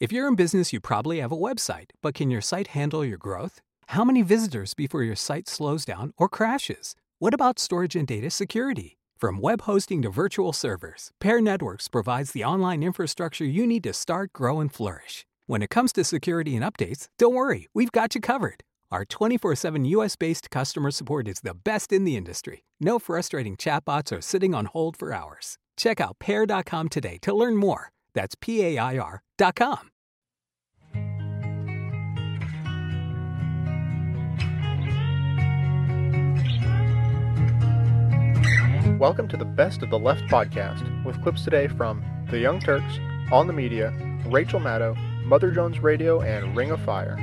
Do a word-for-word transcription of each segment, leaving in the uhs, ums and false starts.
If you're in business, you probably have a website, but can your site handle your growth? How many visitors before your site slows down or crashes? What about storage and data security? From web hosting to virtual servers, Pair Networks provides the online infrastructure you need to start, grow, and flourish. When it comes to security and updates, don't worry, we've got you covered. Our twenty-four seven U S-based customer support is the best in the industry. No frustrating chatbots or sitting on hold for hours. Check out pair dot com today to learn more. That's P A I R dot com. Welcome to the Best of the Left podcast, with clips today from The Young Turks, On the Media, Rachel Maddow, Mother Jones Radio, and Ring of Fire.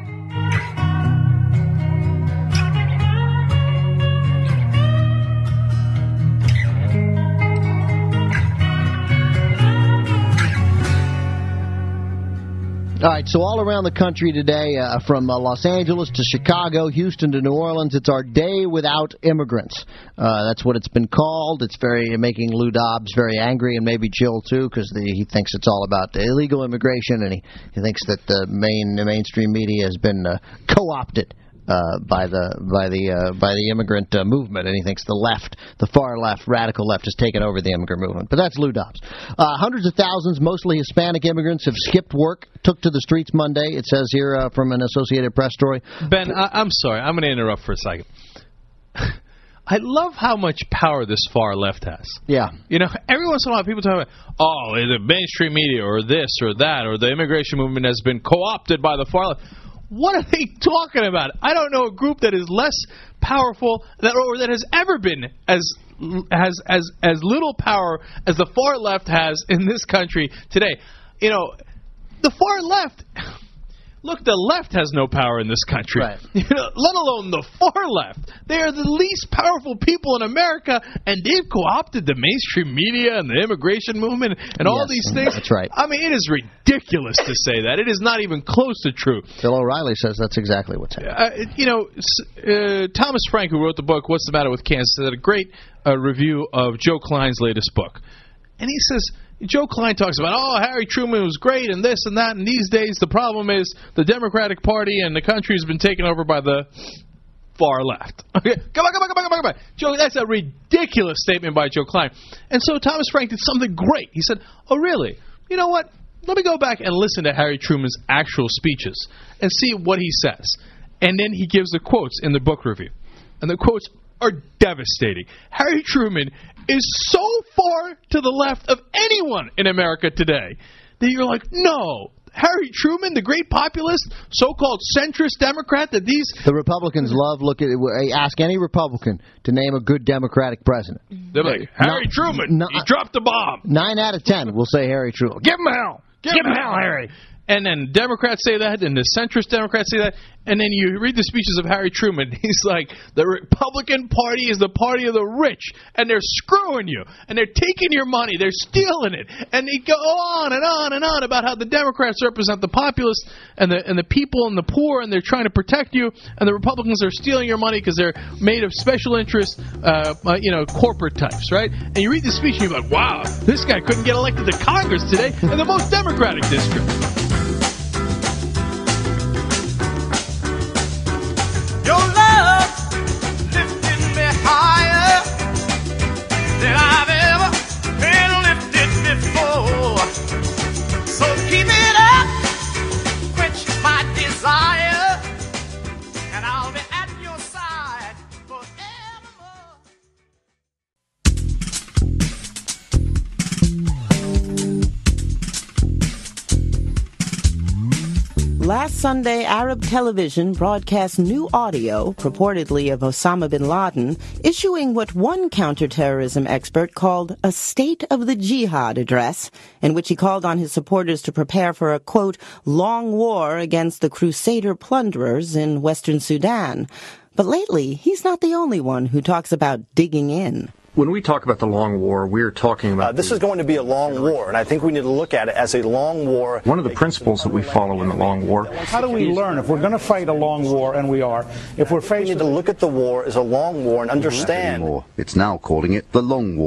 All right, so all around the country today, uh, from uh, Los Angeles to Chicago, Houston to New Orleans, it's our day without immigrants. Uh, that's what it's been called. It's very making Lou Dobbs very angry, and maybe Jill too, because he thinks it's all about illegal immigration, and he, he thinks that the main the mainstream media has been uh, co-opted Uh, by the by the uh, by the immigrant uh, movement, and he thinks the left, the far left, radical left, has taken over the immigrant movement. But that's Lou Dobbs. Uh, hundreds of thousands, mostly Hispanic immigrants, have skipped work, took to the streets Monday. It says here uh, from an Associated Press story. Ben, I- I'm sorry, I'm going to interrupt for a second. I love how much power this far left has. Yeah. You know, every once in a while people talk about, oh, the mainstream media or this or that, or the immigration movement has been co-opted by the far left. What are they talking about? I don't know a group that is less powerful that or that has ever been as has as as little power as the far left has in this country today. You know, the far left. Look, the left has no power in this country, right. You know, let alone the far left. They are the least powerful people in America, and they've co-opted the mainstream media and the immigration movement and all yes, these things. That's right. I mean, it is ridiculous to say that. It is not even close to true. Bill O'Reilly says that's exactly what's happening. Uh, you know, uh, Thomas Frank, who wrote the book What's the Matter with Kansas, did a great uh, review of Joe Klein's latest book. And he says, Joe Klein talks about, oh, Harry Truman was great and this and that, and these days the problem is the Democratic Party and the country has been taken over by the far left. Okay, come on, come on, come on, come on, come on. Joe, that's a ridiculous statement by Joe Klein. And so Thomas Frank did something great. He said, oh, really? You know what? Let me go back and listen to Harry Truman's actual speeches and see what he says. And then he gives the quotes in the book review. And the quotes are devastating. Harry Truman is so far to the left of anyone in America today that you're like, no, Harry Truman, the great populist, so-called centrist Democrat that these... The Republicans love, look at ask any Republican to name a good Democratic president. They're like, Harry no, Truman, no, he dropped the bomb. Nine out of ten will say Harry Truman. Give him hell. Give, Give him hell, Harry. And then Democrats say that, and the centrist Democrats say that, and then you read the speeches of Harry Truman. He's like, the Republican Party is the party of the rich, and they're screwing you, and they're taking your money, they're stealing it, and they go on and on and on about how the Democrats represent the populace and the and the people and the poor, and they're trying to protect you, and the Republicans are stealing your money because they're made of special interest, uh, uh, you know, corporate types, right? And you read the speech, and you're like, wow, this guy couldn't get elected to Congress today in the most Democratic district. Your love lifted me higher than I've ever been lifted before. So keep it up, quench my desire, and I'll be at your side forevermore. Last Sunday, Arab television broadcast new audio, purportedly of Osama bin Laden, issuing what one counterterrorism expert called a State of the Jihad address, in which he called on his supporters to prepare for a, quote, long war against the Crusader plunderers in Western Sudan. But lately, he's not the only one who talks about digging in. When we talk about the long war, we're talking about... Uh, this is going to be a long war, and I think we need to look at it as a long war. One of the principles that we follow in the long war... How do we learn if we're going to fight a long war, and we are, if we're faced... We need to look at the war as a long war and understand... It's now calling it the long war.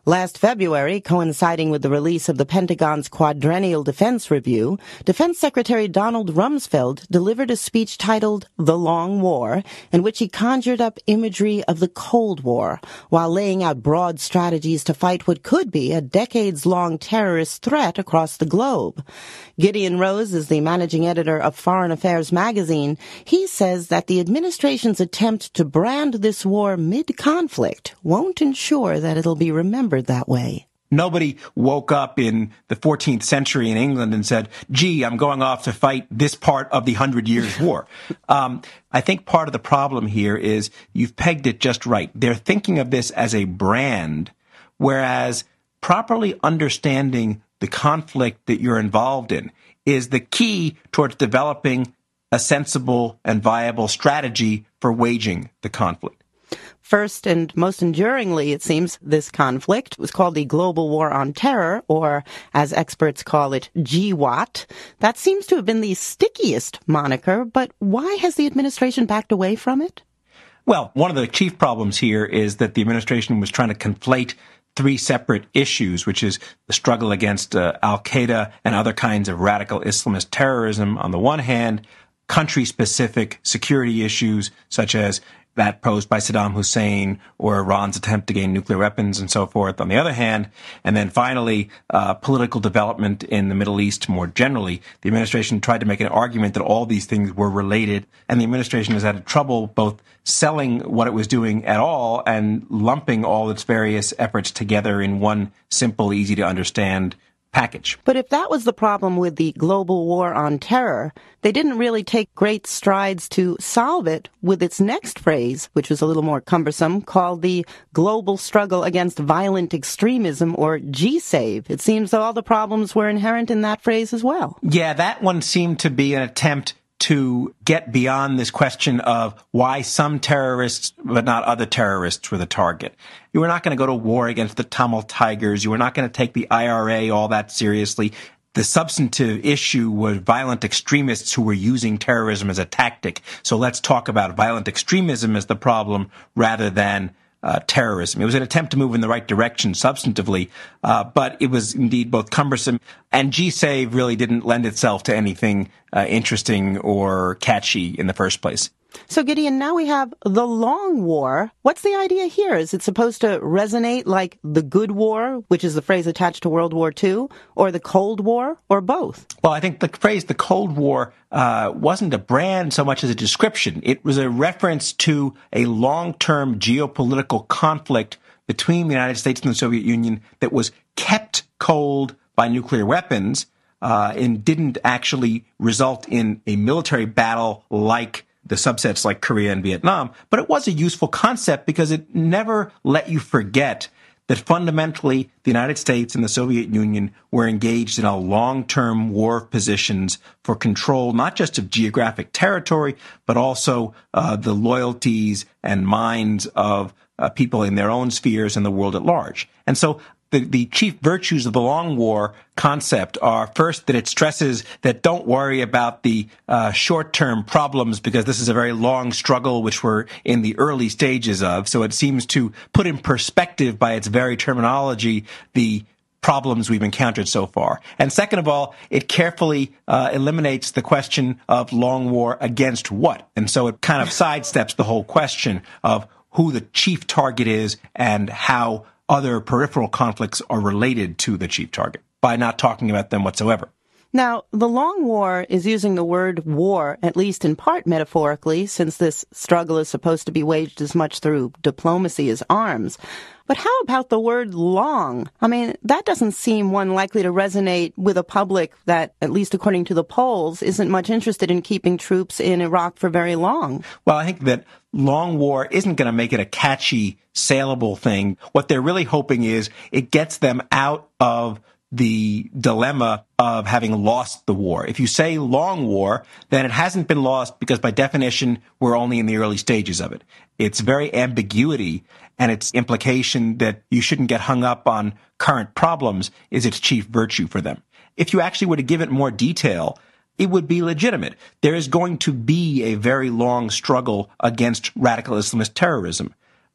Last February, coinciding with the release of the Pentagon's Quadrennial Defense Review, Defense Secretary Donald Rumsfeld delivered a speech titled The Long War, in which he conjured up imagery of the Cold War, while laying out broad strategies to fight what could be a decades-long terrorist threat across the globe. Gideon Rose is the managing editor of Foreign Affairs magazine. He says that the administration's attempt to brand this war mid-conflict won't ensure that it'll be remembered that way. Nobody woke up in the fourteenth century in England and said, gee, I'm going off to fight this part of the Hundred Years' War. um, I think part of the problem here is you've pegged it just right. They're thinking of this as a brand, whereas properly understanding the conflict that you're involved in is the key towards developing a sensible and viable strategy for waging the conflict. First and most enduringly, it seems, this conflict was called the Global War on Terror, or as experts call it, G WOT. That seems to have been the stickiest moniker, but why has the administration backed away from it? Well, one of the chief problems here is that the administration was trying to conflate three separate issues, which is the struggle against uh, al-Qaeda and other kinds of radical Islamist terrorism on the one hand, country-specific security issues such as that posed by Saddam Hussein or Iran's attempt to gain nuclear weapons and so forth on the other hand. And then finally, uh, political development in the Middle East more generally. The administration tried to make an argument that all these things were related, and the administration has had trouble both selling what it was doing at all and lumping all its various efforts together in one simple, easy to understand package. But if that was the problem with the global war on terror, they didn't really take great strides to solve it with its next phrase, which was a little more cumbersome, called the Global Struggle Against Violent Extremism, or G SAVE. It seems that all the problems were inherent in that phrase as well. Yeah, that one seemed to be an attempt to get beyond this question of why some terrorists, but not other terrorists, were the target. You were not going to go to war against the Tamil Tigers. You were not going to take the I R A all that seriously. The substantive issue was violent extremists who were using terrorism as a tactic. So let's talk about violent extremism as the problem rather than Uh, terrorism. It was an attempt to move in the right direction substantively, uh, but it was indeed both cumbersome, and G SAVE really didn't lend itself to anything uh, interesting or catchy in the first place. So, Gideon, now we have the Long War. What's the idea here? Is it supposed to resonate like the Good War, which is the phrase attached to World War Two, or the Cold War, or both? Well, I think the phrase the Cold War uh, wasn't a brand so much as a description. It was a reference to a long-term geopolitical conflict between the United States and the Soviet Union that was kept cold by nuclear weapons uh, and didn't actually result in a military battle like the subsets like Korea and Vietnam, but it was a useful concept because it never let you forget that fundamentally the United States and the Soviet Union were engaged in a long-term war of positions for control, not just of geographic territory, but also uh, the loyalties and minds of uh, people in their own spheres and the world at large. And so The, the chief virtues of the Long War concept are, first, that it stresses that don't worry about the uh, short-term problems because this is a very long struggle which we're in the early stages of. So it seems to put in perspective by its very terminology the problems we've encountered so far. And second of all, it carefully uh, eliminates the question of long war against what. And so it kind of sidesteps the whole question of who the chief target is and how other peripheral conflicts are related to the chief target by not talking about them whatsoever. Now, the Long War is using the word war, at least in part metaphorically, since this struggle is supposed to be waged as much through diplomacy as arms. But how about the word long? I mean, that doesn't seem one likely to resonate with a public that, at least according to the polls, isn't much interested in keeping troops in Iraq for very long. Well, I think that long war isn't going to make it a catchy, saleable thing. What they're really hoping is it gets them out of the dilemma of having lost the war. If you say long war, then it hasn't been lost because by definition, we're only in the early stages of it. Its very ambiguity and its implication that you shouldn't get hung up on current problems is its chief virtue for them. If you actually were to give it more detail, it would be legitimate. There is going to be a very long struggle against radical Islamist terrorism.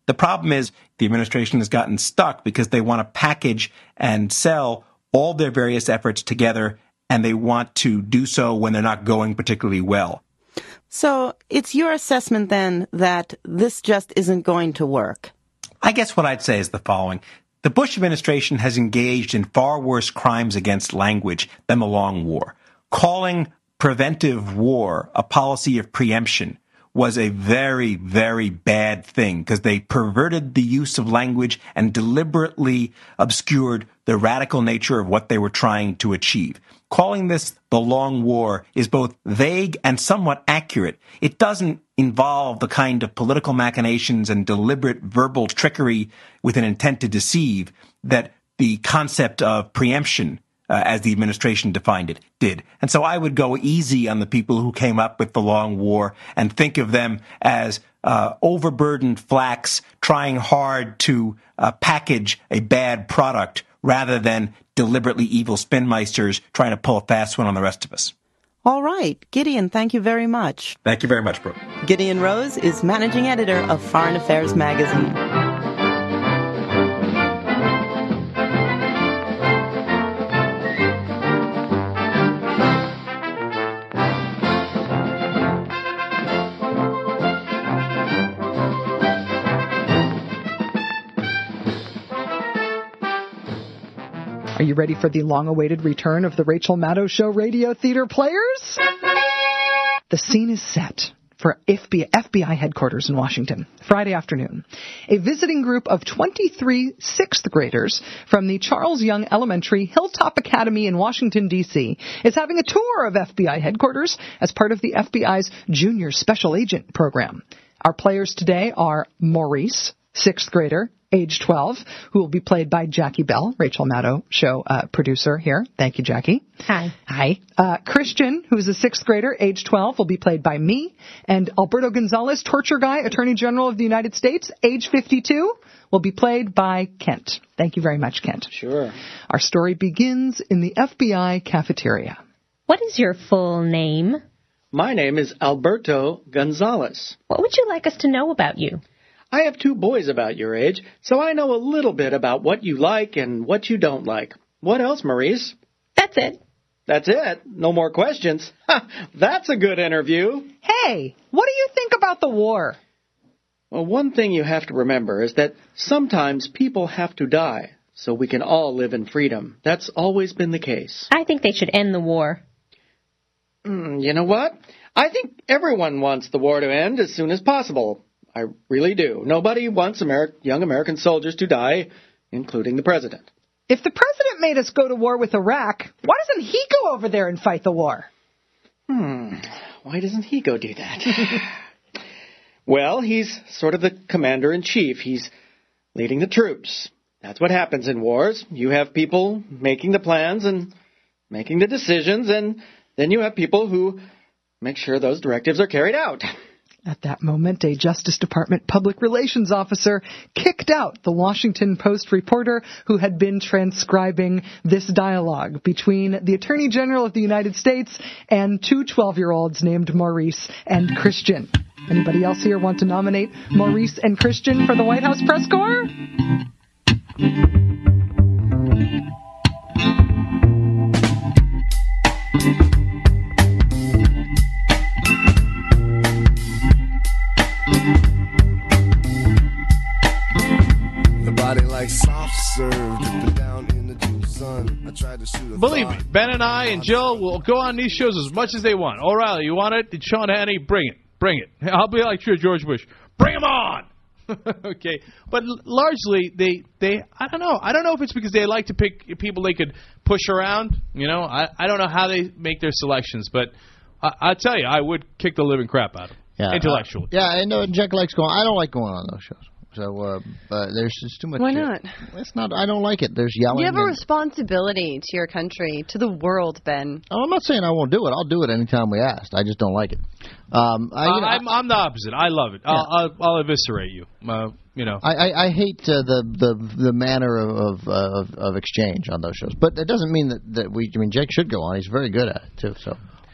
The problem is the administration has gotten stuck because they want to package and sell all their various efforts together, and they want to do so when they're not going particularly well. So it's your assessment then that this just isn't going to work? I guess what I'd say is the following. The Bush administration has engaged in far worse crimes against language than the Long War. Calling preventive war a policy of preemption was a very, very bad thing because they perverted the use of language and deliberately obscured the radical nature of what they were trying to achieve. Calling this the Long War is both vague and somewhat accurate. It doesn't involve the kind of political machinations and deliberate verbal trickery with an intent to deceive that the concept of preemption, uh, as the administration defined it, did. And so I would go easy on the people who came up with the Long War and think of them as uh, overburdened flacks trying hard to uh, package a bad product rather than deliberately evil spinmeisters trying to pull a fast one on the rest of us. All right. Gideon, thank you very much. Thank you very much, Brooke. Gideon Rose is managing editor of Foreign Affairs magazine. Are you ready for the long-awaited return of the Rachel Maddow Show Radio Theater Players? The scene is set for F B I headquarters in Washington, Friday afternoon. A visiting group of twenty-three sixth graders from the Charles Young Elementary Hilltop Academy in Washington, D C is having a tour of F B I headquarters as part of the F B I's Junior Special Agent program. Our players today are Maurice, sixth grader, age twelve, who will be played by Jackie Bell, Rachel Maddow Show uh, producer here. Thank you, Jackie. Hi. Hi. Uh, Christian, who's a sixth grader, age twelve, will be played by me. And Alberto Gonzalez, torture guy, Attorney General of the United States, age fifty-two, will be played by Kent. Thank you very much, Kent. Sure. Our story begins in the F B I cafeteria. What is your full name? My name is Alberto Gonzalez. What would you like us to know about you? I have two boys about your age, so I know a little bit about what you like and what you don't like. What else, Maurice? That's it. That's it? No more questions? Ha! That's a good interview. Hey, what do you think about the war? Well, one thing you have to remember is that sometimes people have to die so we can all live in freedom. That's always been the case. I think they should end the war. Mm, you know what? I think everyone wants the war to end as soon as possible. I really do. Nobody wants Ameri- young American soldiers to die, including the president. If the president made us go to war with Iraq, why doesn't he go over there and fight the war? Hmm. Why doesn't he go do that? Well, he's sort of the commander-in-chief. He's leading the troops. That's what happens in wars. You have people making the plans and making the decisions, and then you have people who make sure those directives are carried out. At that moment, a Justice Department public relations officer kicked out the Washington Post reporter who had been transcribing this dialogue between the Attorney General of the United States and two twelve-year-olds named Maurice and Christian. Anybody else here want to nominate Maurice and Christian for the White House Press Corps? Believe me, Ben and I and Jill will go on these shows as much as they want. O'Reilly, you want it? Sean Hannity, bring it. Bring it. I'll be like George Bush. Bring them on! Okay. But largely, they, they, I don't know. I don't know if it's because they like to pick people they could push around. You know, I, I don't know how they make their selections, but I, I'll tell you, I would kick the living crap out of them. Yeah, intellectually. Uh, yeah, I know Jack likes going. I don't like going on those shows. So uh, uh, there's just too much. Why not? Uh, it's not. I don't like it. There's yelling. You have a and, responsibility to your country, to the world, Ben. Oh, I'm not saying I won't do it. I'll do it anytime we asked. I just don't like it. Um, I, you know, uh, I'm, I'm the opposite. I love it. Yeah. I'll, I'll, I'll eviscerate you. Uh, you know. I, I, I hate uh, the the the manner of, of of exchange on those shows, but it doesn't mean that, that we. I mean, Jake should go on. He's very good at it too. So.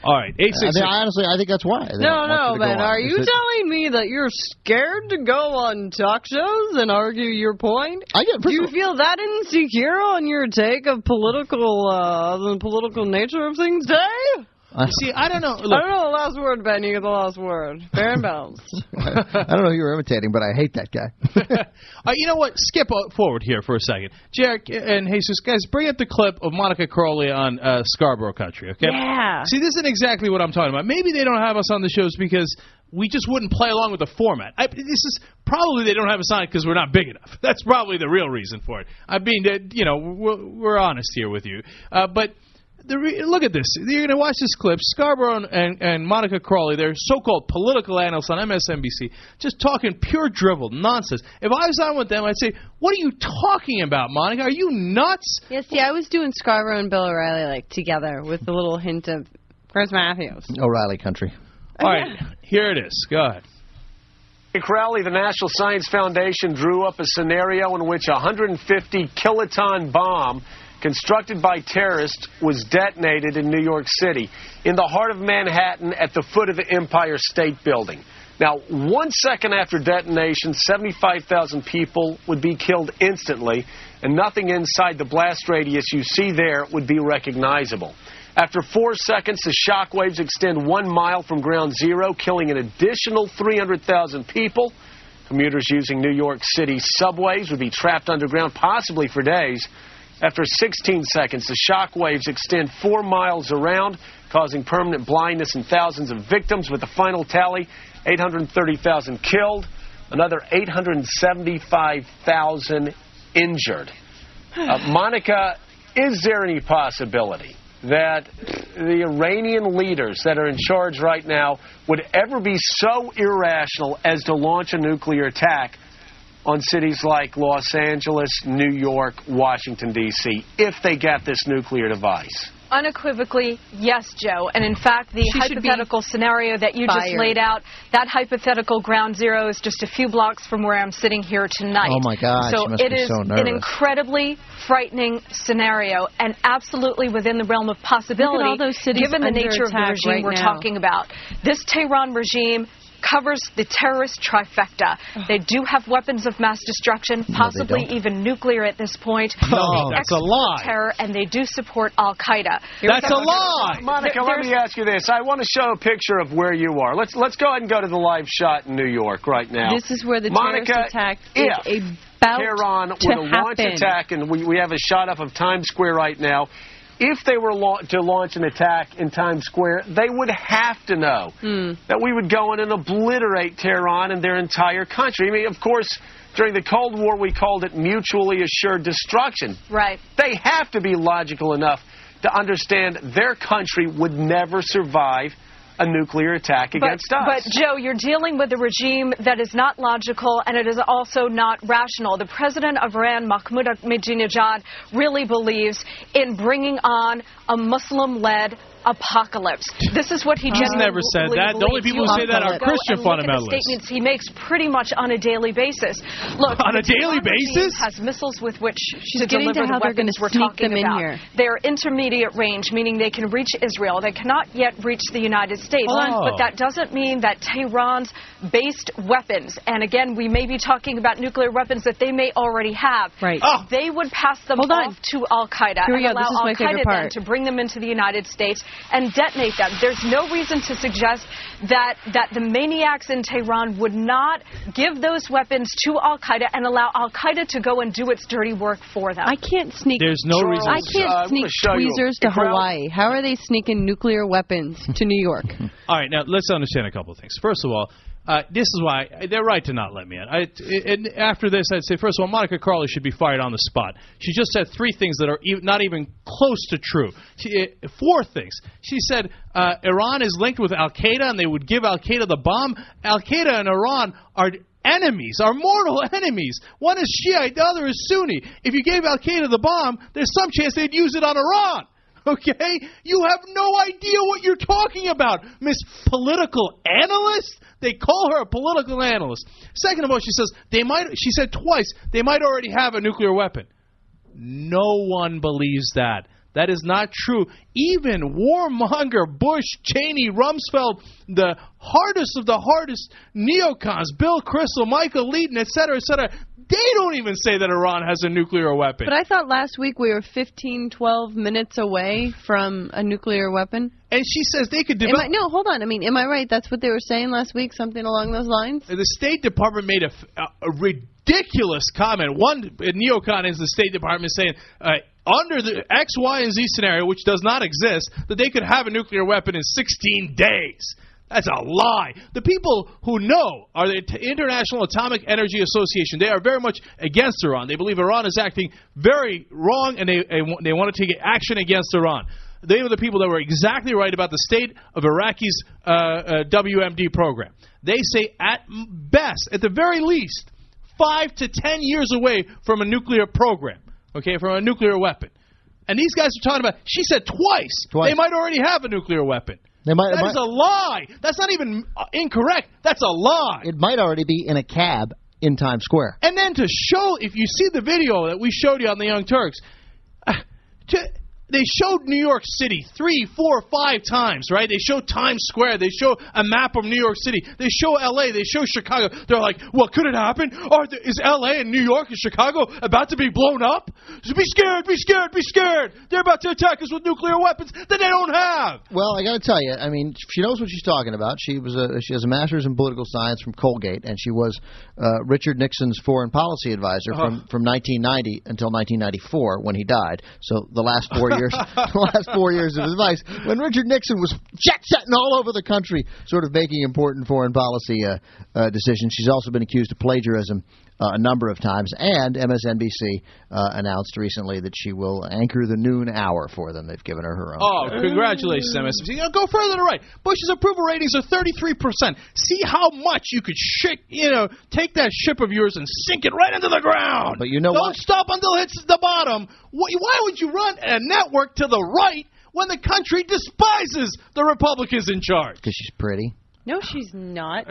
All right, eight I six think, six. honestly, I think that's why. They No, don't want no, you to go Ben. on. Are you Is it- telling me that you're scared to go on talk shows and argue your point? I get. Do you feel that insecure on your take of political, uh, the political nature of things, Dave? I, See, I don't know. I Look, don't know the last word, Ben. You get the last word. Fair and balanced. I don't know who you're imitating, but I hate that guy. uh, you know what? Skip o- forward here for a second. Jarek and Jesus, guys, bring up the clip of Monica Crowley on uh, Scarborough Country, okay? Yeah. See, this isn't exactly what I'm talking about. Maybe they don't have us on the shows because we just wouldn't play along with the format. I, this is probably they don't have us on it because we're not big enough. That's probably the real reason for it. I mean, uh, you know, we're, we're honest here with you. Uh, but... The re- look at this. You're going to watch this clip. Scarborough and, and Monica Crowley, they're so-called political analysts on M S N B C, just talking pure drivel nonsense. If I was on with them, I'd say, what are you talking about, Monica? Are you nuts? Yeah, see, I was doing Scarborough and Bill O'Reilly, like, together with a little hint of Chris Matthews. O'Reilly Country. All right, here it is. Go ahead. Crowley, the National Science Foundation drew up a scenario in which a one hundred fifty kiloton bomb constructed by terrorists was detonated in New York City, in the heart of Manhattan at the foot of the Empire State Building. Now, one second after detonation, seventy-five thousand people would be killed instantly, and nothing inside the blast radius you see there would be recognizable. After four seconds, the shock waves extend one mile from ground zero, killing an additional three hundred thousand people. Commuters using New York City subways would be trapped underground, possibly for days. After sixteen seconds, the shock waves extend four miles around, causing permanent blindness and thousands of victims, with the final tally, eight hundred thirty thousand killed, another eight hundred seventy-five thousand injured. Uh, Monica, is there any possibility that the Iranian leaders that are in charge right now would ever be so irrational as to launch a nuclear attack on cities like Los Angeles, New York, Washington, D C, if they get this nuclear device? Unequivocally, yes, Joe. And in fact, the She should be hypothetical scenario that you just fired. laid out, that hypothetical ground zero is just a few blocks from where I'm sitting here tonight. Oh, my God. So She must it be is so an nervous. incredibly frightening scenario and absolutely within the realm of possibility, Look at all those cities given the under nature of the attack regime right we're now. talking about. This Tehran regime covers the terrorist trifecta. They do have weapons of mass destruction, possibly don't. even nuclear at this point. No, They that's a export lie. Terror, and they do support Al-Qaeda. That's a lie. Monica, There- let me ask you this. I want to show a picture of where you are. Let's let's go ahead and go to the live shot in New York right now. This is where the Monica, terrorist attack is if about Tehran to with a launch happen. attack, and we, we have a shot up of Times Square right now. If they were la- to launch an attack in Times Square, they would have to know Hmm. that we would go in and obliterate Tehran and their entire country. I mean, of course, during the Cold War, we called it mutually assured destruction. Right. They have to be logical enough to understand their country would never survive a nuclear attack against but, us. But, Joe, you're dealing with a regime that is not logical and it is also not rational. The president of Iran, Mahmoud Ahmadinejad, really believes in bringing on a Muslim-led apocalypse. This is what he He's genuinely never said that. The only believes. people who You say that have are to go Christian and look at the fundamentalists. statements he makes pretty much on a daily basis. Look, On a the daily Tehran regime basis? has missiles with which She's to getting deliver to how the they're gonna weapons we're sneak talking them in about. here. They're intermediate range, meaning they can reach Israel. They cannot yet reach the United States. Hold on. But that doesn't mean that Tehran's based weapons, and again, we may be talking about nuclear weapons that they may already have. Right. Oh. They would pass them Hold on. off to Al-Qaeda Here we and go. allow This is my Al-Qaeda favorite then part. to bring them into the United States and detonate them. There's no reason to suggest that, that the maniacs in Tehran would not give those weapons to Al-Qaeda and allow Al-Qaeda to go and do its dirty work for them. I can't sneak. There's no reason. I can't Uh, I'm sneak gonna show you. tweezers to If Ralph- Hawaii. How are they sneaking nuclear weapons to New York? All right, now let's understand a couple of things. First of all, uh, this is why they're right to not let me in. I, and after this, I'd say, first of all, Monica Crowley should be fired on the spot. She just said three things that are e- not even close to true. She, uh, four things. She said uh, Iran is linked with Al-Qaeda and they would give Al-Qaeda the bomb. Al-Qaeda and Iran are enemies, are mortal enemies. One is Shiite, the other is Sunni. If you gave Al-Qaeda the bomb, there's some chance they'd use it on Iran. Okay? You have no idea what you're talking about, Miss Political Analyst. They call her a political analyst. Second of all, she says they might. She said twice they might already have a nuclear weapon. No one believes that. That is not true. Even warmonger Bush, Cheney, Rumsfeld, the hardest of the hardest neocons, Bill Kristol, Michael Leaton, et cetera, et cetera, they don't even say that Iran has a nuclear weapon. But I thought last week we were fifteen, twelve minutes away from a nuclear weapon. And she says they could develop... Am I, no, hold on. I mean, am I right? That's what they were saying last week, something along those lines? The State Department made a, a, a ridiculous comment. One neocon is the State Department saying... Uh, under the X, Y, and Z scenario, which does not exist, that they could have a nuclear weapon in sixteen days. That's a lie. The people who know are the International Atomic Energy Association. They are very much against Iran. They believe Iran is acting very wrong, and they, they want to take action against Iran. They were the people that were exactly right about the state of Iraqi's uh, uh, W M D program. They say at best, at the very least, five to ten years away from a nuclear program. Okay, from a nuclear weapon. And these guys are talking about, she said twice, twice. They might already have a nuclear weapon. They might, that might, is a lie. That's not even incorrect. That's a lie. It might already be in a cab in Times Square. And then to show, if you see the video that we showed you on the Young Turks, uh, to, they showed New York City three, four, five times, right? They show Times Square. They show a map of New York City. They show L A. They show Chicago. They're like, well, could it happen? Or is L A and New York and Chicago about to be blown up? So be scared, be scared, be scared. They're about to attack us with nuclear weapons that they don't have. Well, I got to tell you, I mean, she knows what she's talking about. She was a, she has a master's in political science from Colgate, and she was uh, Richard Nixon's foreign policy advisor uh-huh. from, from nineteen ninety until nineteen ninety-four when he died. So the last four years, the last four years of his life, when Richard Nixon was jet-setting all over the country, sort of making important foreign policy uh, uh, decisions. She's also been accused of plagiarism uh, a number of times, and M S N B C uh, announced recently that she will anchor the noon hour for them. They've given her her own. Oh, congratulations, M S N B C. You know, go further to the right. Bush's approval ratings are thirty-three percent. See how much you could shake, you know, take that ship of yours and sink it right into the ground. But you know Don't what? stop until it hits the bottom. Why would you run a network to the right when the country despises the Republicans in charge? Because she's pretty. No, she's not.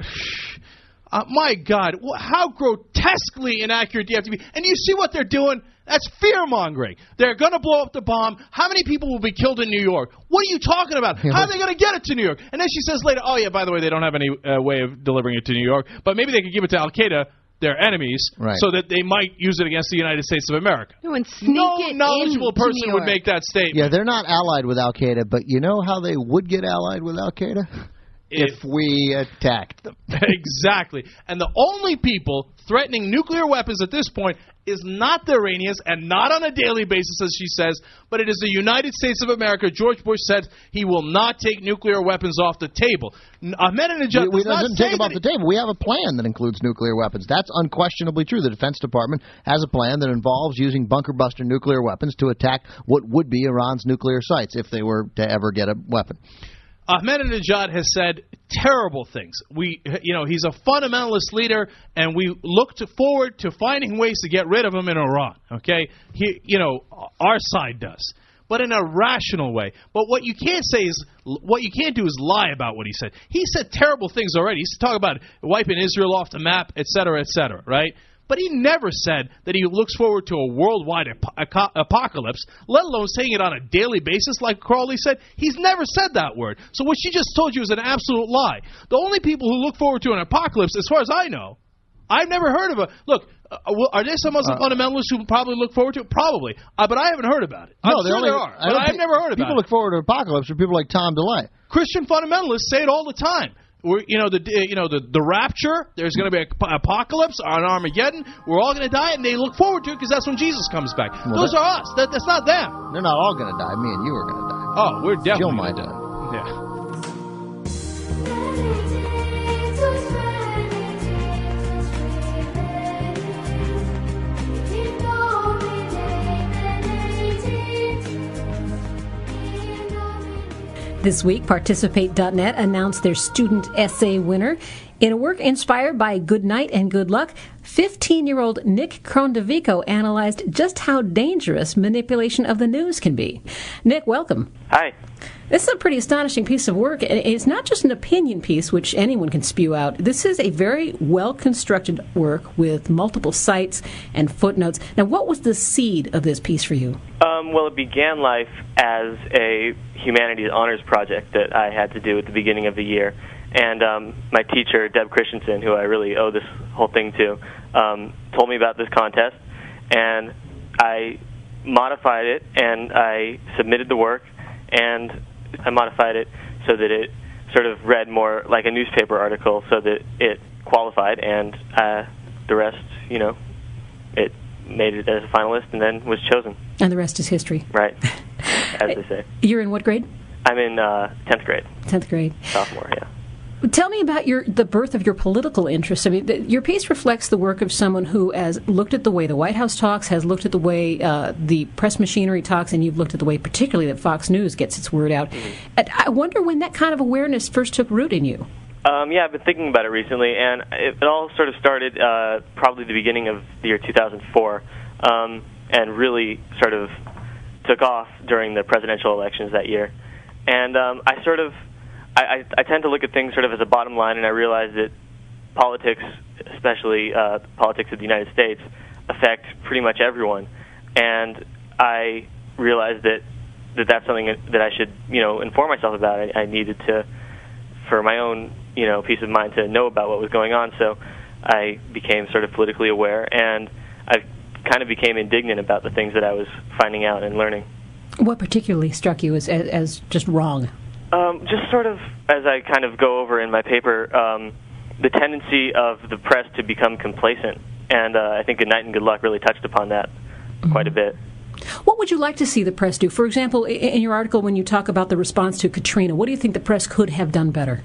Uh, my God, how grotesquely inaccurate do you have to be? And you see what they're doing? That's fear-mongering. They're going to blow up the bomb. How many people will be killed in New York? What are you talking about? How are they going to get it to New York? And then she says later, oh, yeah, by the way, they don't have any uh, way of delivering it to New York, but maybe they could give it to Al-Qaeda, their enemies, right, so that they might use it against the United States of America. No, and sneak no it knowledgeable into person New would York. make that statement. Yeah, they're not allied with Al-Qaeda, but you know how they would get allied with Al-Qaeda? If, if we attacked them. Exactly. And the only people threatening nuclear weapons at this point is not the Iranians, and not on a daily basis, as she says, but it is the United States of America. George Bush said he will not take nuclear weapons off the table. Ahmadinejad we, we does not doesn't say take them off the table. We have a plan that includes nuclear weapons. That's unquestionably true. The Defense Department has a plan that involves using bunker-buster nuclear weapons to attack what would be Iran's nuclear sites if they were to ever get a weapon. Ahmadinejad has said terrible things. We, you know, he's a fundamentalist leader, and we look to forward to finding ways to get rid of him in Iran. Okay, he, you know, our side does, but in a rational way. But what you can't say is, what you can't do is lie about what he said. He said terrible things already. He's talking about wiping Israel off the map, et cetera, et cetera. Right? But he never said that he looks forward to a worldwide ap- apocalypse, let alone saying it on a daily basis like Crowley said. He's never said that word. So what she just told you is an absolute lie. The only people who look forward to an apocalypse, as far as I know, I've never heard of a... Look, uh, are there some Muslim uh, fundamentalists who probably look forward to it? Probably. Uh, but I haven't heard about it. I'm no, sure only, there are, but I've never heard about it. People look forward to apocalypse are people like Tom DeLay. Christian fundamentalists say it all the time. We're, you know the you know the the rapture. There's going to be an apocalypse on Armageddon. We're all going to die, and they look forward to it because that's when Jesus comes back. Well, Those are us. That, that's not them. They're not all going to die. Me and you are going to die. Oh, we're definitely Jill might die. Yeah. This week, Participate dot net announced their student essay winner. In a work inspired by Good Night and Good Luck, fifteen-year-old Nick Krondevico analyzed just how dangerous manipulation of the news can be. Nick, welcome. Hi. This is a pretty astonishing piece of work. And it's not just an opinion piece, which anyone can spew out. This is a very well-constructed work with multiple sites and footnotes. Now, what was the seed of this piece for you? Um, well, it began life as a humanities honors project that I had to do at the beginning of the year. And um, my teacher, Deb Christensen, who I really owe this whole thing to, um, told me about this contest. And I modified it, and I submitted the work, and I modified it so that it sort of read more like a newspaper article so that it qualified, and uh, the rest, you know, it made it as a finalist and then was chosen. And the rest is history. Right, as they say. You're in what grade? I'm in uh, tenth grade. tenth grade. Sophomore, yeah. Tell me about your the birth of your political interests. I mean, the, your piece reflects the work of someone who has looked at the way the White House talks, has looked at the way uh, the press machinery talks, and you've looked at the way particularly that Fox News gets its word out. Mm-hmm. I wonder when that kind of awareness first took root in you. Um, yeah, I've been thinking about it recently, and it, it all sort of started uh, probably the beginning of the year two thousand four, um, and really sort of took off during the presidential elections that year. And um, I sort of I, I, I tend to look at things sort of as a bottom line, and I realize that politics, especially uh, politics of the United States, affect pretty much everyone. And I realized that, that that's something that I should, you know, inform myself about. I, I needed to, for my own, you know, peace of mind, to know about what was going on. So I became sort of politically aware, and I kind of became indignant about the things that I was finding out and learning. What particularly struck you as, as, as just wrong? Um, just sort of, as I kind of go over in my paper, um, the tendency of the press to become complacent. And uh, I think Good Night and Good Luck really touched upon that mm-hmm. quite a bit. What would you like to see the press do? For example, in your article, when you talk about the response to Katrina, what do you think the press could have done better?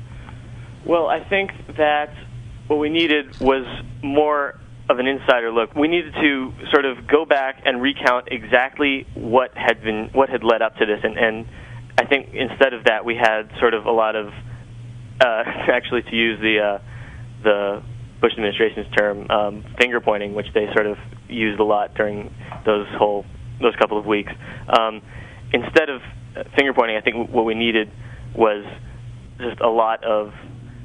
Well, I think that what we needed was more of an insider look. We needed to sort of go back and recount exactly what had been, what had led up to this, and, and I think instead of that, we had sort of a lot of, uh, actually to use the uh, the Bush administration's term, um, finger pointing, which they sort of used a lot during those whole those couple of weeks. Um, instead of finger pointing, I think what we needed was just a lot of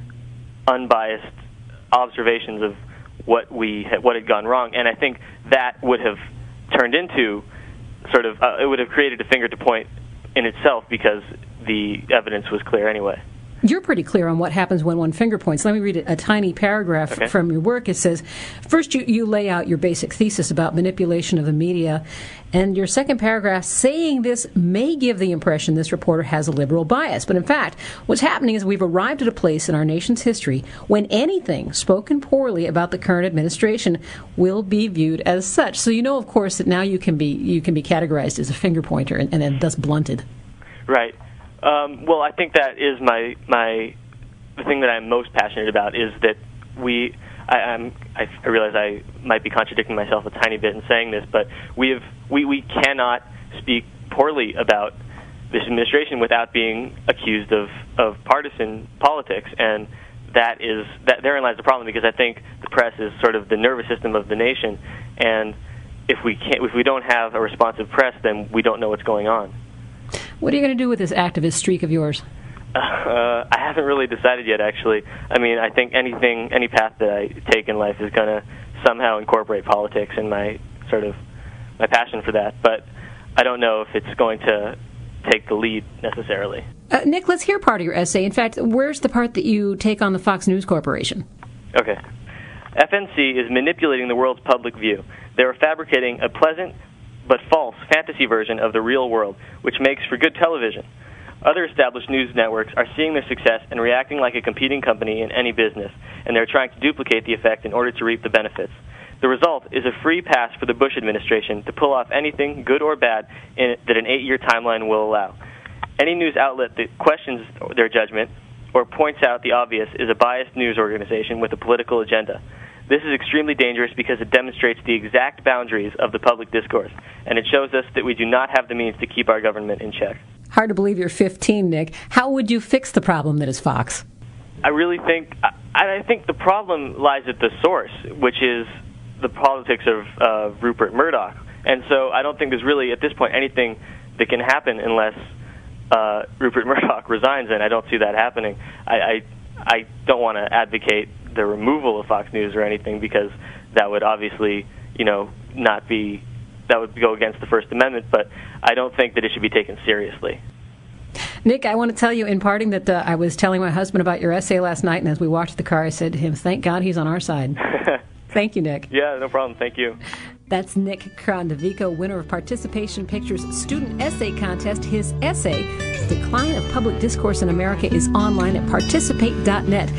unbiased observations of what we had, what had gone wrong, and I think that would have turned into sort of uh, it would have created a finger to point in itself, because the evidence was clear anyway. You're pretty clear on what happens when one finger points. Let me read a, a tiny paragraph okay. from your work. It says, first you, you lay out your basic thesis about manipulation of the media, and your second paragraph saying this may give the impression this reporter has a liberal bias. But in fact, what's happening is we've arrived at a place in our nation's history when anything spoken poorly about the current administration will be viewed as such. So you know, of course, that now you can be you can be categorized as a finger pointer and, and then thus blunted. Right. Um, well, I think that is my my the thing that I'm most passionate about is that we. I, I'm, I realize I might be contradicting myself a tiny bit in saying this, but we have we, we cannot speak poorly about this administration without being accused of, of partisan politics, and that is that therein lies the problem, because I think the press is sort of the nervous system of the nation, and if we can't if we don't have a responsive press, then we don't know what's going on. What are you going to do with this activist streak of yours? Uh, I haven't really decided yet, actually. I mean, I think anything, any path that I take in life is going to somehow incorporate politics and my sort of my passion for that. But I don't know if it's going to take the lead necessarily. Uh, Nick, let's hear part of your essay. In fact, where's the part that you take on the Fox News Corporation? Okay. F N C is manipulating the world's public view. They are fabricating a pleasant but false fantasy version of the real world, which makes for good television. Other established news networks are seeing their success and reacting like a competing company in any business, and they're trying to duplicate the effect in order to reap the benefits. The result is a free pass for the Bush administration to pull off anything, good or bad, in that an eight-year timeline will allow. Any news outlet that questions their judgment or points out the obvious is a biased news organization with a political agenda. This is extremely dangerous because it demonstrates the exact boundaries of the public discourse, and it shows us that we do not have the means to keep our government in check. Hard to believe you're fifteen, Nick. How would you fix the problem that is Fox? I really think I, I think the problem lies at the source, which is the politics of uh, Rupert Murdoch. And so I don't think there's really, at this point, anything that can happen unless uh, Rupert Murdoch resigns, and I don't see that happening. I I, I don't want to advocate the removal of Fox News or anything, because that would obviously, you know, not be, that would go against the First Amendment, but I don't think that it should be taken seriously. Nick, I want to tell you in parting that uh, I was telling my husband about your essay last night, and as we watched the car, I said to him, thank God he's on our side. Thank you, Nick. Yeah, no problem. Thank you. That's Nick Crondavico, winner of Participation Pictures Student Essay Contest. His essay, Decline of Public Discourse in America, is online at participate dot net.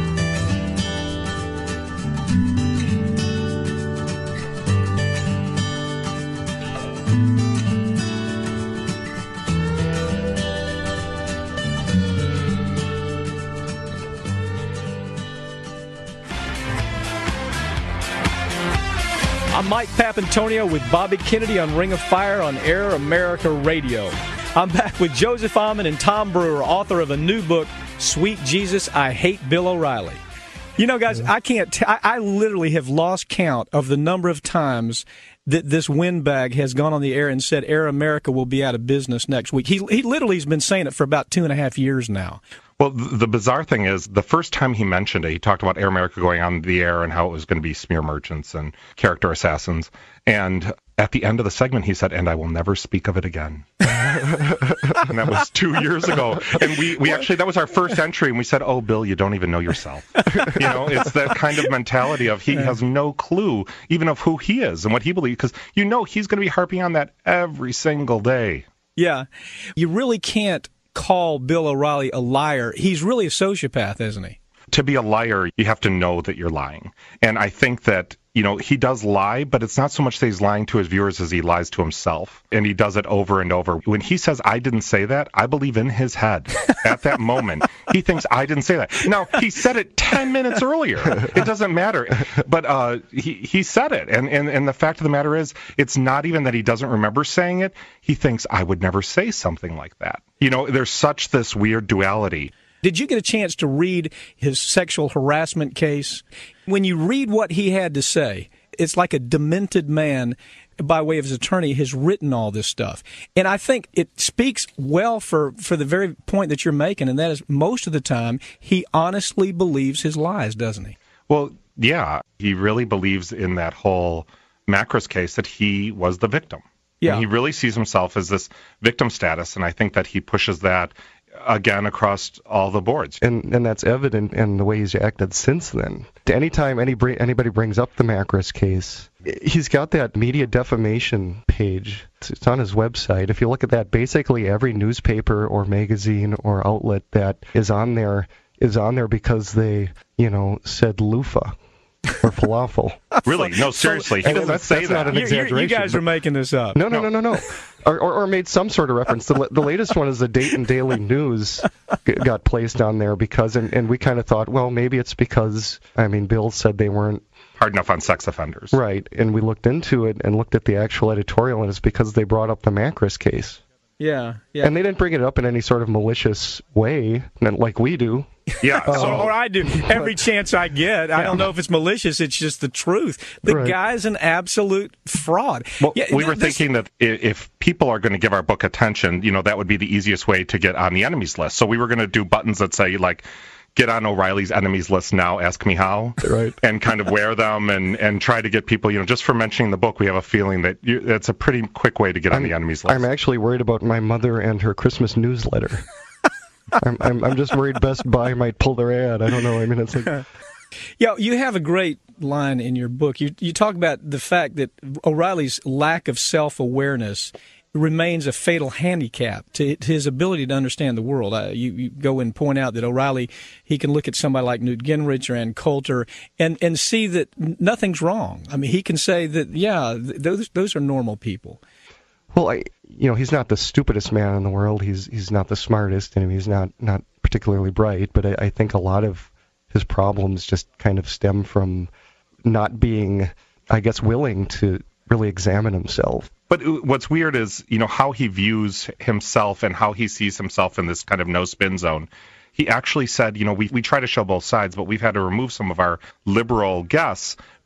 I'm Mike Papantonio with Bobby Kennedy on Ring of Fire on Air America Radio. I'm back with Joseph Amon and Tom Brewer, author of a new book, Sweet Jesus, I Hate Bill O'Reilly. You know, guys, I can't. T- I, I literally have lost count of the number of times that this windbag has gone on the air and said Air America will be out of business next week. He he literally has been saying it for about two and a half years now. Well, the bizarre thing is, the first time he mentioned it, he talked about Air America going on the air and how it was going to be smear merchants and character assassins. And at the end of the segment, he said, and I will never speak of it again. And that was two years ago. And we, we actually, that was our first entry, and we said, oh, Bill, you don't even know yourself. You know, it's that kind of mentality of he has no clue even of who he is and what he believes, because you know he's going to be harping on that every single day. Yeah. You really can't call Bill O'Reilly a liar. He's really a sociopath, isn't he? To be a liar, you have to know that you're lying. And I think that, you know, he does lie, but it's not so much that he's lying to his viewers as he lies to himself. And he does it over and over. When he says, I didn't say that, I believe in his head at that moment, he thinks I didn't say that. Now, he said it ten minutes earlier. It doesn't matter. But uh, he, he said it. And, and, and the fact of the matter is, it's not even that he doesn't remember saying it. He thinks I would never say something like that. You know, there's such this weird duality. Did you get a chance to read his sexual harassment case? When you read what he had to say, it's like a demented man, by way of his attorney, has written all this stuff. And I think it speaks well for, for the very point that you're making, and that is most of the time he honestly believes his lies, doesn't he? Well, yeah. He really believes in that whole Macros case that he was the victim. Yeah. And he really sees himself as this victim status, and I think that he pushes that again across all the boards. And and that's evident in the way he's acted since then. Anytime any anybody brings up the Macros case, he's got that media defamation page. It's on his website. If you look at that, basically every newspaper or magazine or outlet that is on there is on there because they, you know, said loofah or falafel. Really? No, seriously. He doesn't that's, say that's that. Not an exaggeration. You guys are making this up. No, no, no, no, no. Or, or, or made some sort of reference. The, the latest one is the Dayton Daily News got placed on there because, and, and we kind of thought, well, maybe it's because, I mean, Bill said they weren't hard enough on sex offenders. Right. And we looked into it and looked at the actual editorial, and it's because they brought up the Macros case. Yeah, yeah. And they didn't bring it up in any sort of malicious way, like we do. Yeah, so, uh, or I do every chance I get. I don't know if it's malicious; it's just the truth. The right. guy's an absolute fraud. Well, yeah, we were this, thinking that if people are going to give our book attention, you know, that would be the easiest way to get on the enemies list. So we were going to do buttons that say like, "Get on O'Reilly's enemies list now. Ask me how." Right. And kind of wear them and, and try to get people, you know, just for mentioning the book, we have a feeling that you, it's a pretty quick way to get I'm, on the enemies list. I'm actually worried about my mother and her Christmas newsletter. I'm, I'm I'm just worried Best Buy might pull their ad. I don't know. I mean, it's like. Yeah, you have a great line in your book. You you talk about the fact that O'Reilly's lack of self-awareness remains a fatal handicap to his ability to understand the world. Uh, you, you go and point out that O'Reilly, he can look at somebody like Newt Gingrich or Ann Coulter and, and see that nothing's wrong. I mean, he can say that, yeah, th- those those are normal people. Well, I, you know, he's not the stupidest man in the world. He's he's not the smartest, and he's not, not particularly bright. But I, I think a lot of his problems just kind of stem from not being, I guess, willing to really examine himself. But what's weird is, you know, how he views himself and how he sees himself in this kind of no-spin zone. He actually said, you know, we, we try to show both sides, but we've had to remove some of our liberal guests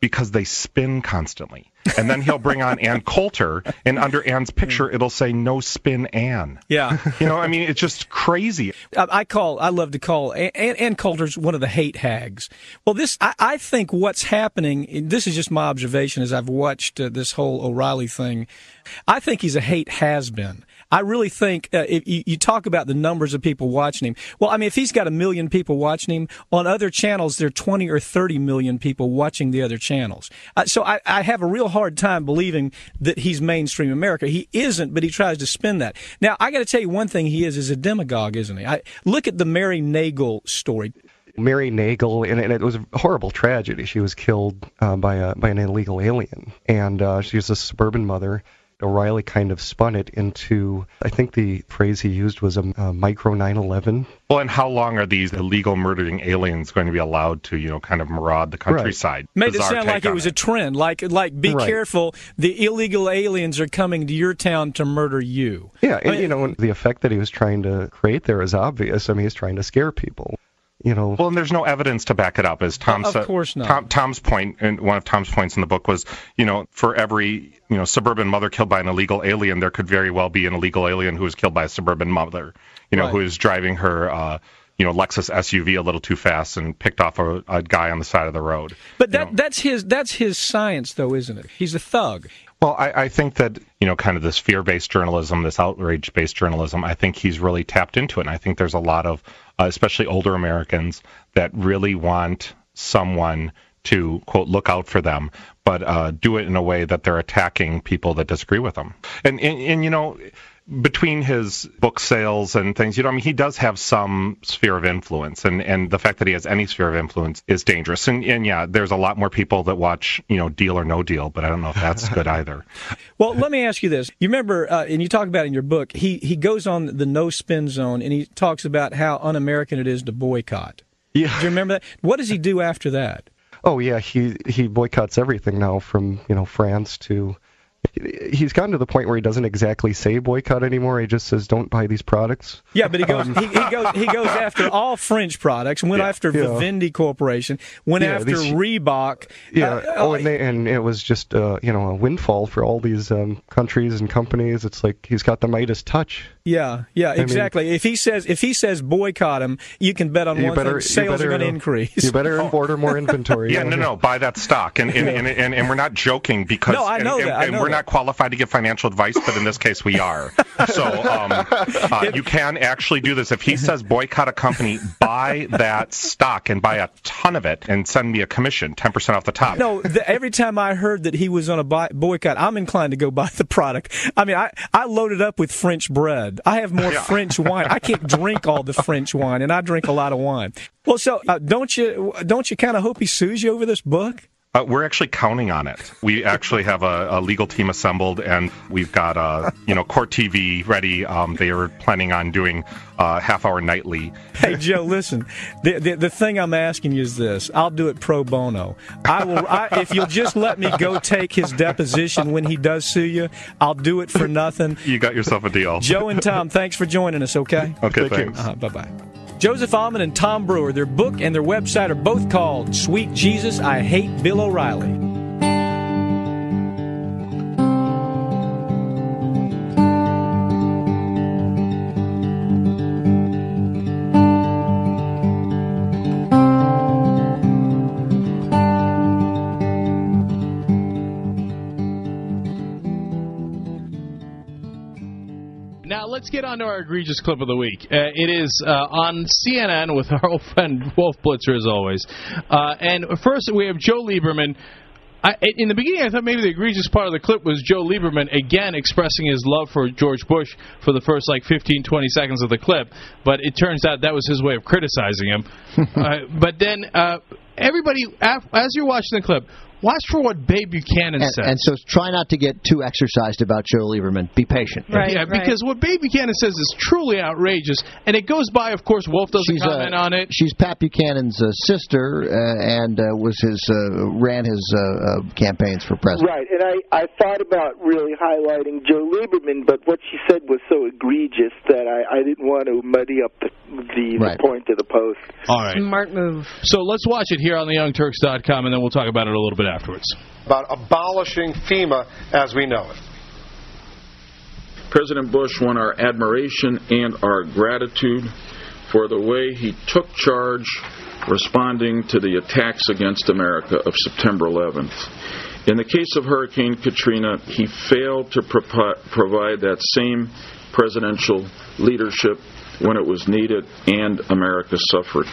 because they spin constantly. And then he'll bring on Ann Coulter, and under Ann's picture, it'll say, no spin Ann. Yeah. You know, I mean, it's just crazy. I, I call, I love to call, Ann, Ann Coulter's one of the hate hags. Well, this, I, I think what's happening, this is just my observation as I've watched uh, this whole O'Reilly thing, I think he's a hate has-been. I really think uh, if you, you talk about the numbers of people watching him. Well, I mean, if he's got a million people watching him, on other channels, there are twenty or thirty million people watching the other channels. Uh, so I, I have a real hard time believing that he's mainstream America. He isn't, but he tries to spin that. Now, I got to tell you one thing he is, is a demagogue, isn't he? I, look at the Mary Nagel story. Mary Nagel, and, and it was a horrible tragedy. She was killed uh, by a by an illegal alien, and uh, she was a suburban mother. O'Reilly kind of spun it into, I think the phrase he used was a, a micro nine eleven. Well, and how long are these illegal murdering aliens going to be allowed to, you know, kind of maraud the countryside? Right. Made Bizarre it sound like it was a trend. Like, like be Right. careful, the illegal aliens are coming to your town to murder you. Yeah, and I mean, you know, the effect that he was trying to create there is obvious. I mean, he's trying to scare people. You know, well, and there's no evidence to back it up. As Tom Of said, course not. Tom, Tom's point, and one of Tom's points in the book was, you know, for every you know suburban mother killed by an illegal alien, there could very well be an illegal alien who was killed by a suburban mother, you know, Right. who is driving her, uh, you know, Lexus S U V a little too fast and picked off a, a guy on the side of the road. But that that's his that's his science, though, isn't it? He's a thug. Well, I, I think that, you know, kind of this fear-based journalism, this outrage-based journalism, I think he's really tapped into it. And I think there's a lot of, uh, especially older Americans, that really want someone to, quote, look out for them, but uh, do it in a way that they're attacking people that disagree with them. And, and, and you know, between his book sales and things, you know, I mean, he does have some sphere of influence, and, and the fact that he has any sphere of influence is dangerous. And, and yeah, there's a lot more people that watch, you know, Deal or No Deal, but I don't know if that's good either. Well, let me ask you this. You remember, uh, and you talk about it in your book, he, he goes on the no spin zone, and he talks about how un-American it is to boycott. Yeah. Do you remember that? What does he do after that? Oh yeah, he he boycotts everything now, from you know France to. He's gotten to the point where he doesn't exactly say boycott anymore. He just says, "Don't buy these products." Yeah, but he goes he, he goes he goes after all French products. Went Yeah, after yeah. Vivendi Corporation. Went Yeah, after these- Reebok. Yeah. Uh, oh, and, they, and it was just uh, you know a windfall for all these um, countries and companies. It's like he's got the Midas touch. Yeah, yeah, mean- exactly. if he says if he says boycott him, you can bet on You one better- thing: you sales better, are going to uh, increase. You better order more inventory. Yeah, no, no, buy that stock, and and, and, and, and we're not joking because No, I know and, that, and, I and know we're that. not qualified to give financial advice, but in this case we are. So um, uh, you can actually do this. If he says boycott a company, buy that stock and buy a ton of it, and send me a commission, ten percent off the top. No, the, every time I heard that he was on a buy, boycott, I'm inclined to go buy the product. I mean, I, I loaded up with French bread. I have more Yeah. French wine. I can't drink all the French wine, and I drink a lot of wine. Well, so uh, don't you don't you kind of hope he sues you over this book? Uh, we're actually counting on it. We actually have a, a legal team assembled, and we've got uh, you know Court T V ready. Um, they are planning on doing uh, half hour nightly. Hey Joe, listen. The, the the thing I'm asking you is this: I'll do it pro bono. I will I, if you'll just let me go take his deposition when he does sue you. I'll do it for nothing. You got yourself a deal. Joe and Tom, thanks for joining us. Okay. Okay, thanks. Uh, bye bye. Joseph Almond and Tom Brewer, their book and their website are both called Sweet Jesus, I Hate Bill O'Reilly. Now let's get on to our egregious clip of the week. Uh, it is uh, on C N N with our old friend Wolf Blitzer, as always. Uh, and first we have Joe Lieberman. I, in the beginning, I thought maybe the egregious part of the clip was Joe Lieberman again expressing his love for George Bush for the first like fifteen, twenty seconds of the clip. But it turns out that was his way of criticizing him. uh, but then uh, everybody, as you're watching the clip, watch for what Babe Buchanan And, says. and so try not to get too exercised about Joe Lieberman. Be patient. yeah, because what Babe Buchanan says is truly outrageous, and it goes by, of course, Wolf doesn't She's, comment uh, on it. She's Pat Buchanan's uh, sister, uh, and uh, was his uh, ran his uh, uh, campaigns for president. Right, and I, I thought about really highlighting Joe Lieberman, but what she said was so egregious that I, I didn't want to muddy up the, the, Right. the point of the post. All right. Smart move. So let's watch it here on the young turks dot com, and then we'll talk about it a little bit afterwards. About abolishing FEMA as we know it. President Bush won our admiration and our gratitude for the way he took charge responding to the attacks against America of September eleventh. In the case of Hurricane Katrina, he failed to pro- provide that same presidential leadership when it was needed, and America suffered.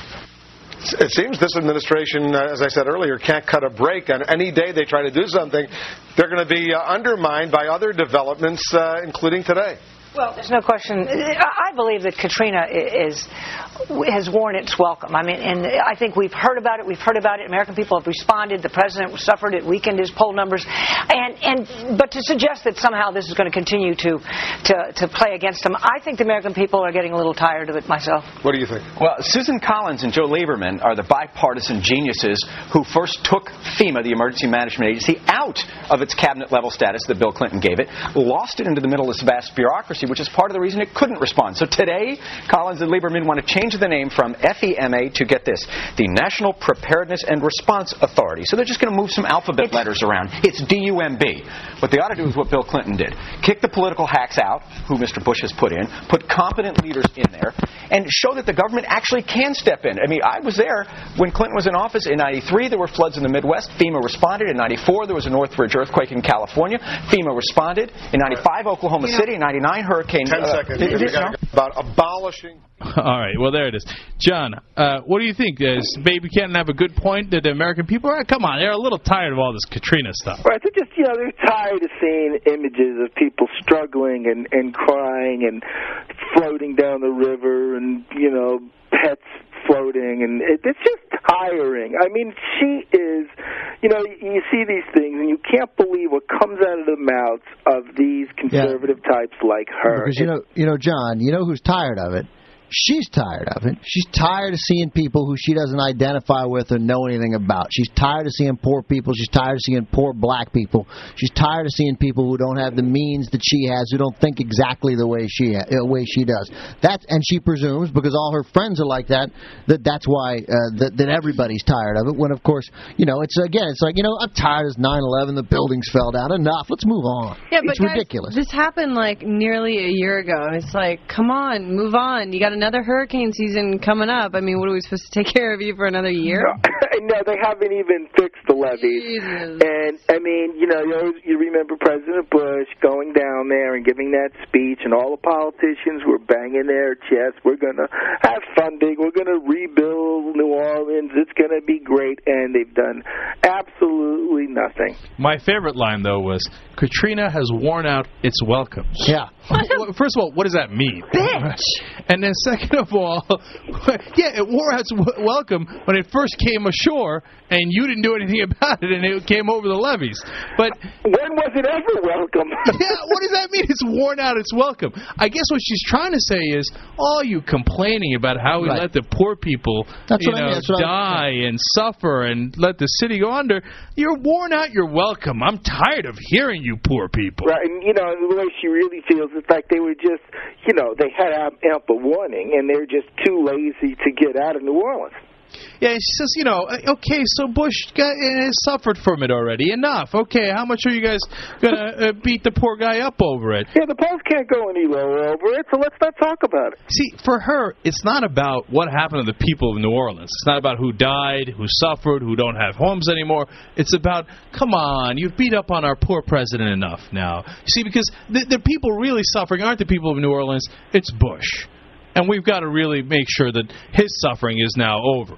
It seems this administration, uh, as I said earlier, can't cut a break. And any day they try to do something, they're going to be uh, undermined by other developments, uh, including today. Well, there's no question. I believe that Katrina is has worn its welcome. I mean, and I think we've heard about it. We've heard about it. American people have responded. The president suffered. It weakened his poll numbers. And and but to suggest that somehow this is going to continue to to to play against him, I think the American people are getting a little tired of it myself. What do you think? Well, Susan Collins and Joe Lieberman are the bipartisan geniuses who first took FEMA, the Emergency Management Agency, out of its cabinet-level status that Bill Clinton gave it, lost it into the middle of this vast bureaucracy, which is part of the reason it couldn't respond. So today, Collins and Lieberman want to change the name from FEMA to, get this, the National Preparedness and Response Authority. So they're just going to move some alphabet it's, letters around. It's D U M B. What they ought to do is what Bill Clinton did. Kick the political hacks out, who Mister Bush has put in, put competent leaders in there, and show that the government actually can step in. I mean, I was there when Clinton was in office. In ninety-three, there were floods in the Midwest. FEMA responded. In ninety-four, there was a Northridge earthquake in California. FEMA responded. In ninety-five, Oklahoma you know, City. In ninety-nine, Hurricane... Ten uh, seconds. It, it, it, about abolishing... All right, well, there it is. John, uh, what do you think? Does Baby Cannon have a good point that the American people are, come on, they're a little tired of all this Katrina stuff. Right, they're just, you know, they're tired of seeing images of people struggling and, and crying and floating down the river and, you know, pets floating, and it, it's just tiring. I mean, she is, you know, you see these things, and you can't believe what comes out of the mouths of these conservative yeah. types like her. Because, you know, you know, John, you know who's tired of it? She's tired of it. She's tired of seeing people who she doesn't identify with or know anything about. She's tired of seeing poor people. She's tired of seeing poor black people. She's tired of seeing people who don't have the means that she has, who don't think exactly the way she the way she does. That's and she presumes, because all her friends are like that, that that's why uh, that, that everybody's tired of it. When of course, you know, it's again, it's like, you know, I'm tired of nine eleven. The buildings fell down. Enough. Let's move on. Yeah, but it's guys, ridiculous. This happened like nearly a year ago. It's like, come on, move on. You got another hurricane season coming up. I mean, what are we supposed to take care of you for another year? No, no they haven't even fixed the levees. Jesus. And, I mean, you know, you, you remember President Bush going down there and giving that speech, and all the politicians were banging their chests. We're going to have funding. We're going to rebuild New Orleans. It's going to be great. And they've done absolutely nothing. My favorite line, though, was, Katrina has worn out its welcome. Yeah. First of all, what does that mean? Bitch. And then second of all, yeah, it wore out its welcome when it first came ashore, and you didn't do anything about it, and it came over the levees. But when was it ever welcome? Yeah, what does that mean? It's worn out its welcome. I guess what she's trying to say is, all you complaining about how we right. let the poor people, That's you what know, I mean. That's what die and suffer and let the city go under, you're worn out your welcome. I'm tired of hearing you poor people. Right, and you know, the way she really feels, it's like they were just, you know, they had ample warning, and they're just too lazy to get out of New Orleans. Yeah, and she says, you know, okay, so Bush got, uh, suffered from it already. Enough. Okay, how much are you guys going to uh, beat the poor guy up over it? Yeah, the Post can't go any lower over it, so let's not talk about it. See, for her, it's not about what happened to the people of New Orleans. It's not about who died, who suffered, who don't have homes anymore. It's about, come on, you've beat up on our poor president enough now. See, because the, the people really suffering aren't the people of New Orleans, it's Bush. And we've got to really make sure that his suffering is now over.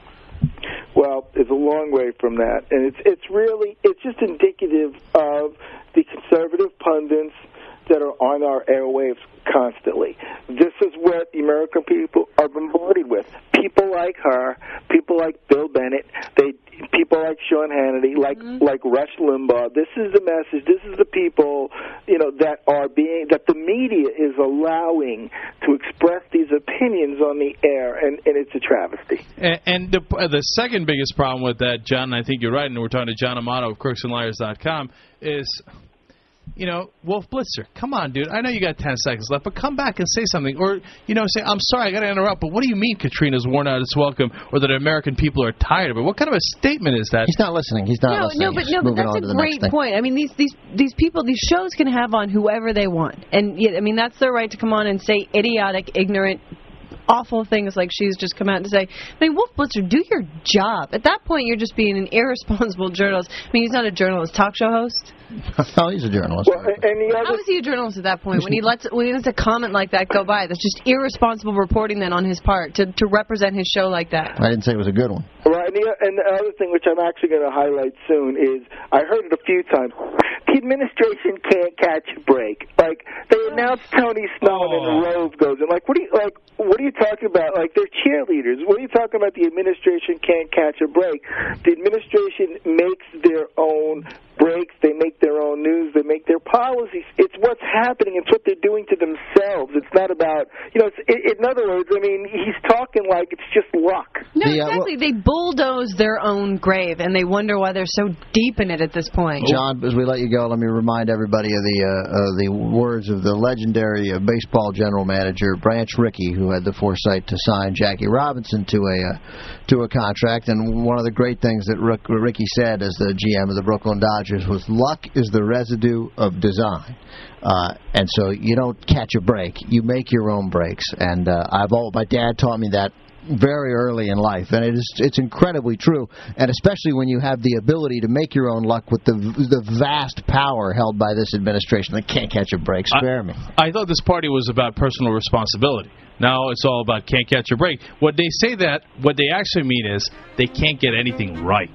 Well, it's a long way from that, and it's it's really it's just indicative of the conservative pundits that are on our airwaves constantly. This is what the American people are bombarded with. People like her, people like Bill Bennett, they people like Sean Hannity, like mm-hmm. like Rush Limbaugh. This is the message. This is the people, you know, that are being that the media is allowing to express these opinions on the air, and, and it's a travesty. And, and the uh, the second biggest problem with that, John, and I think you're right, and we're talking to John Amato of crooks and liars dot com, is you know, Wolf Blitzer, come on, dude. I know you got ten seconds left, but come back and say something. Or, you know, say, I'm sorry, I got to interrupt, but what do you mean Katrina's worn out its welcome or that American people are tired of it? What kind of a statement is that? He's not listening. He's not no, listening. no, but He's no, but moving that's on to a the next great thing. point. I mean, these these these people, these shows can have on whoever they want, and yet, I mean, that's their right to come on and say idiotic, ignorant, awful things like she's just come out and say. I mean, Wolf Blitzer, do your job. At that point, you're just being an irresponsible journalist. I mean, he's not a journalist, talk show host. Oh, he's a journalist. Well, and the other How is he a journalist at that point when he lets when he lets a comment like that go by? That's just irresponsible reporting then on his part to to represent his show like that. I didn't say it was a good one. Right, and the, and the other thing, which I'm actually going to highlight soon, is I heard it a few times. The administration can't catch a break. Like they announced Tony Snow, and the Rove goes, and like, what are you like? What are you talking about? Like they're cheerleaders. What are you talking about? The administration can't catch a break. The administration makes their own breaks. They make their own news. They make their policies. It's what's happening. It's what they're doing to themselves. It's not about, you know, it's, in other words, I mean, he's talking like it's just luck. No, exactly. They bulldoze their own grave, and they wonder why they're so deep in it at this point. John, as we let you go, let me remind everybody of the uh, uh, the words of the legendary uh, baseball general manager Branch Rickey, who had the foresight to sign Jackie Robinson to a uh, to a contract. And one of the great things that Rick, Rickey said as the G M of the Brooklyn Dodgers was, luck is the residue of design. Uh, and so you don't catch a break. You make your own breaks. And uh, I've all, my dad taught me that very early in life, and it is it's incredibly true, and especially when you have the ability to make your own luck with the the vast power held by this administration that can't catch a break. Spare I, me. I thought this party was about personal responsibility. Now it's all about can't catch a break. What they say that, what they actually mean is they can't get anything right.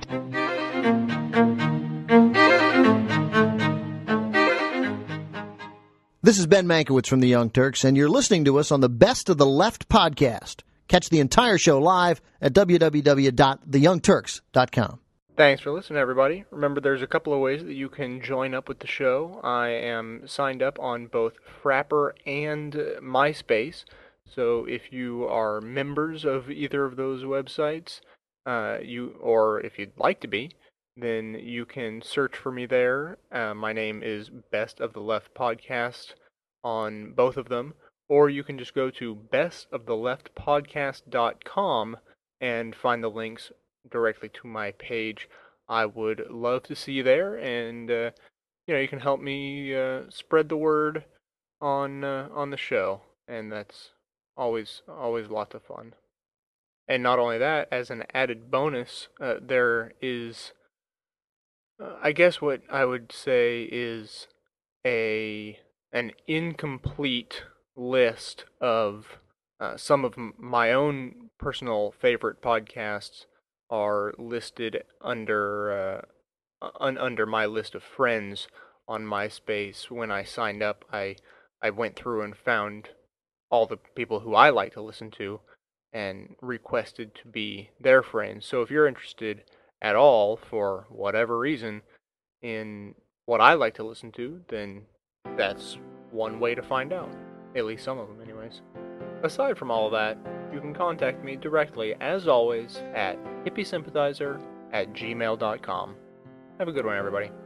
This is Ben Mankiewicz from the Young Turks, and you're listening to us on the Best of the Left podcast. Catch the entire show live at w w w dot the young turks dot com. Thanks for listening, everybody. Remember, there's a couple of ways that you can join up with the show. I am signed up on both Frapper and MySpace, so if you are members of either of those websites, uh, you or if you'd like to be, then you can search for me there. Uh, my name is Best of the Left Podcast on both of them. Or you can just go to best of the left podcast dot com and find the links directly to my page. I would love to see you there, and uh, you know, you can help me uh, spread the word on uh, on the show, and that's always always lots of fun. And not only that, as an added bonus, uh, there is, uh, I guess what I would say is a an incomplete list of uh, some of m- my own personal favorite podcasts are listed under uh, un- under my list of friends on MySpace. When I signed up, I I went through and found all the people who I like to listen to and requested to be their friends. So if you're interested at all, for whatever reason, in what I like to listen to, then that's one way to find out. At least some of them, anyways. Aside from all of that, you can contact me directly, as always, at hippiesympathizer at gmail dot com. Have a good one, everybody.